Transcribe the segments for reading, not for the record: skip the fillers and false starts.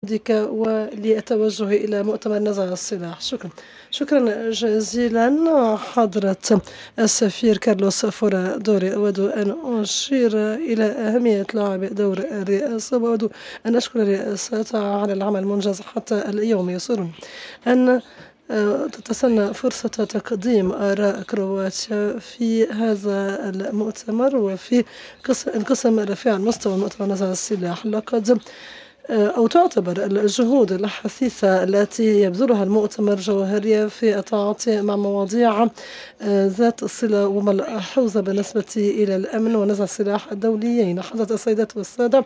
بك وللتوجه إلى مؤتمر نزع السلاح. شكرا جزيلا حضرة السفير كارلوس فورادوري. أود أن أشير إلى أهمية لعب دور الرئاسة، وأود أن أشكر الرئاسة على العمل المنجز حتى اليوم. يسرني أن تتسنى فرصة تقديم آراء كرواتيا في هذا المؤتمر وفي القسم رفيع المستوى مؤتمر نزع السلاح. لقد أو تعتبر الجهود الحثيثة التي يبذلها المؤتمر جوهرية في التعاطي مع مواضيع ذات الصلة وملحوظة بالنسبة إلى الأمن ونزع السلاح الدوليين. حضرة السيدات والسادة،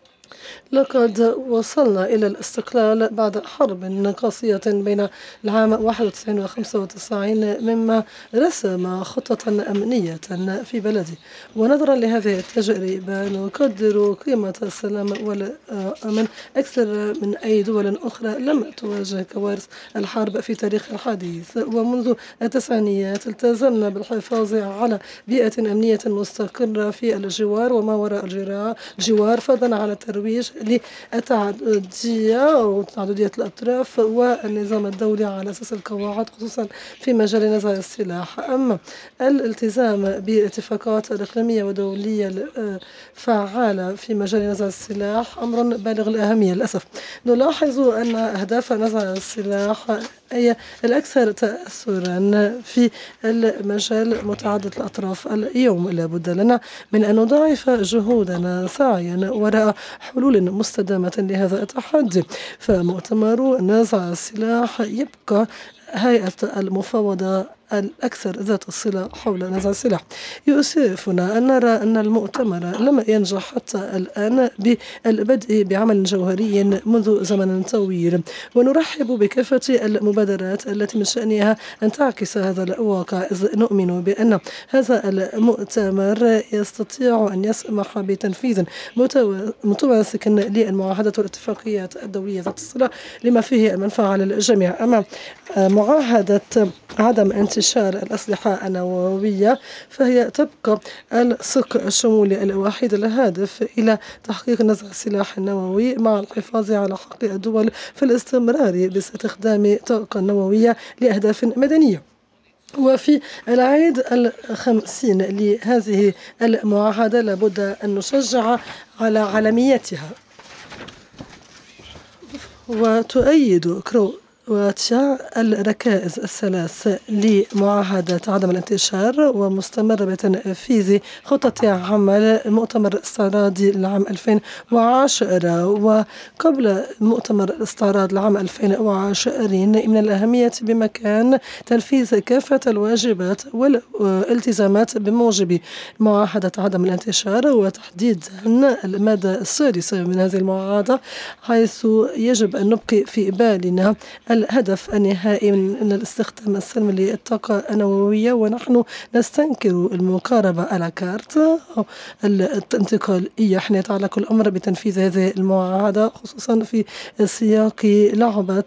لقد وصلنا إلى الاستقلال بعد حرب قاسية بين العام 91 و 95، مما رسم خطة أمنية في بلدي. ونظرا لهذه التجربة نقدر قيمة السلام والأمن أكثر من أي دول أخرى لم تواجه كوارث الحرب في تاريخ الحديث. ومنذ التسعينيات التزمنا بالحفاظ على بيئة أمنية مستقرة في الجوار وما وراء الجوار، فضلا على الترويج للتعددية وتعددية الأطراف والنظام الدولي على أساس القواعد، خصوصا في مجال نزع السلاح. أما الالتزام بالاتفاقات الإقليمية ودولية فعالة في مجال نزع السلاح أمر بالغ الأهمية. للأسف نلاحظ أن أهداف نزع السلاح هي الأكثر تأثرا في المجال متعدد الأطراف. اليوم لابد لنا من أن نضاعف جهودنا سعيا وراء حلول مستدامة لهذا التحدي. فمؤتمر نزع السلاح يبقى هيئة المفاوضة الأكثر ذات الصلة حول نزع السلاح. يؤسفنا أن نرى أن المؤتمر لم ينجح حتى الآن بالبدء بعمل جوهري منذ زمن طويل، ونرحب بكافة المبادرات التي من شأنها أن تعكس هذا الواقع، إذ نؤمن بأن هذا المؤتمر يستطيع أن يسمح بتنفيذ متماسك للمعاهدات والاتفاقيات الدولية ذات الصلة لما فيه المنفعة للجميع. أما معاهدة عدم انتشار الأسلحة النووية فهي تبقى السق الشمولي الوحيد الهادف إلى تحقيق نزع السلاح النووي، مع الحفاظ على حق الدول في الاستمرار باستخدام طاقة نووية لأهداف مدنية. وفي العيد 50 لهذه المعاهدة لابد أن نشجع على علميتها. وتؤيد كرواتيا الركائز الثلاث لمعاهدة عدم الانتشار، ومستمرة بتنفيذ خطة عمل مؤتمر الاستعراضي لعام 2010. وقبل مؤتمر الاستعراض لعام 2020 من الأهمية بمكان تنفيذ كافة الواجبات والالتزامات بموجب معاهدة عدم الانتشار، وتحديد المادة السادسة من هذه المعاهدة، حيث يجب أن نبقي في بالنا الهدف النهائي من الاستخدام السلمي للطاقة النووية. ونحن نستنكر المقاربة على كارت أو الانتقالية حين يتعلق الأمر بتنفيذ هذه المعاهدة، خصوصا في سياق لعبة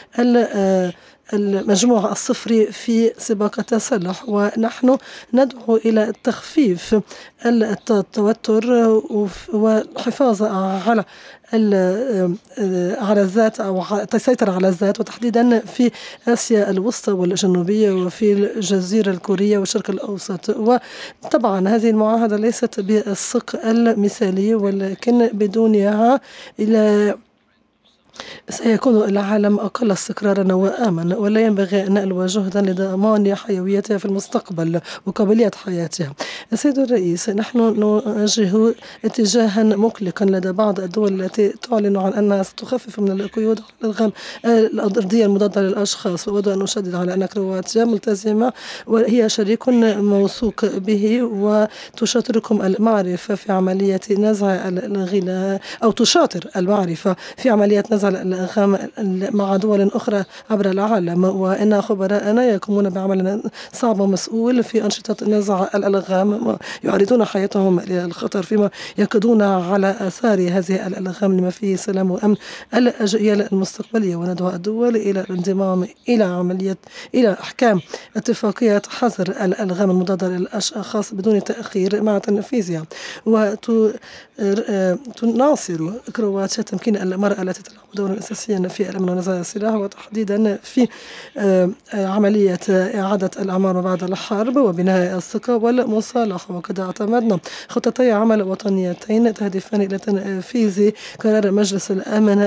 المجموعة الصفري في سباق التسلح. ونحن ندعو إلى تخفيف التوتر والحفاظ على الذات أو السيطرة على الذات، وتحديدا في آسيا الوسطى والجنوبية وفي الجزيرة الكورية والشرق الأوسط. وطبعا هذه المعاهدة ليست بالسق المثالي، ولكن بدونها إلى سيكون العالم أقل استقرارا وآمن، ولا ينبغي أن نألو جهدا لضمان حيويتها في المستقبل وقابلية حياتها. السيد الرئيس، نحن نواجه اتجاها مقلقا لدى بعض الدول التي تعلن عن أنها ستخفف من القيود على الألغام الأرضية المضادة للأشخاص. وأود أن أشدد على أن كرواتيا ملتزمة وهي شريك موثوق به، وتشاطركم المعرفة في عملية نزع الغلاء، أو تشاطر المعرفة في عملية نزع الألغام مع دول أخرى عبر العالم، وإن خبراءنا يقومون بعمل صعب ومسؤول في أنشطة نزع الألغام، يعرضون حياتهم للخطر فيما يقضون على آثار هذه الألغام لما فيه سلام وأمن الأجيال المستقبلية. وندعو الدول إلى الانضمام إلى أحكام اتفاقية حظر الألغام المضادة للأشخاص بدون تأخير مع تنفيذها، وتناصر كرواتيا تمكين المرأة التي تلعب دورا أساسيا في الأمن ونزاع السلاح، وتحديدا في عملية إعادة الأعمار بعد الحرب وبناء الثقة والمصالحة. وقد اعتمدنا خطتي عمل وطنيتين تهدفان إلى تنفيذ قرار مجلس الأمن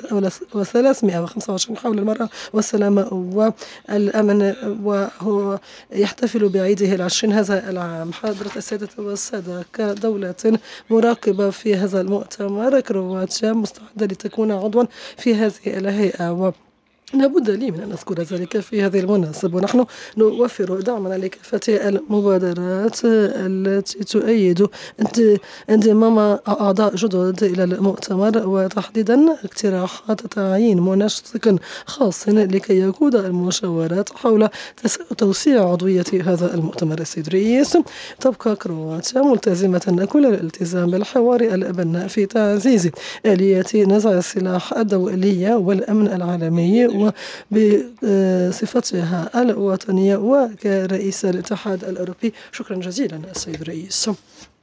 1325 حول المرأة والسلام والأمن، وهو يحتفل بعيده العشرين هذا العام. حضرة السيدة والسادة، كدولة مراقبة في هذا المؤتمر، كرواتيا مستعدة لتكون عضوا في هذه الهيئة، لابد لي من أن أذكر ذلك في هذه المناسبة. ونحن نوفر دعمنا لكافة المبادرات التي تؤيد انضمام أعضاء جدد إلى المؤتمر، وتحديدا اقتراحات تعيين منسق خاص لكي يقود المشاورات حول توسيع عضوية هذا المؤتمر. السيد الرئيس، تبقى كرواتيا ملتزمة كل الالتزام بالحوار البناء في تعزيز آليات نزع السلاح الدولية والأمن العالمي، وبصفتها الوطنية وكرئيس الاتحاد الأوروبي. شكرا جزيلا السيد الرئيس.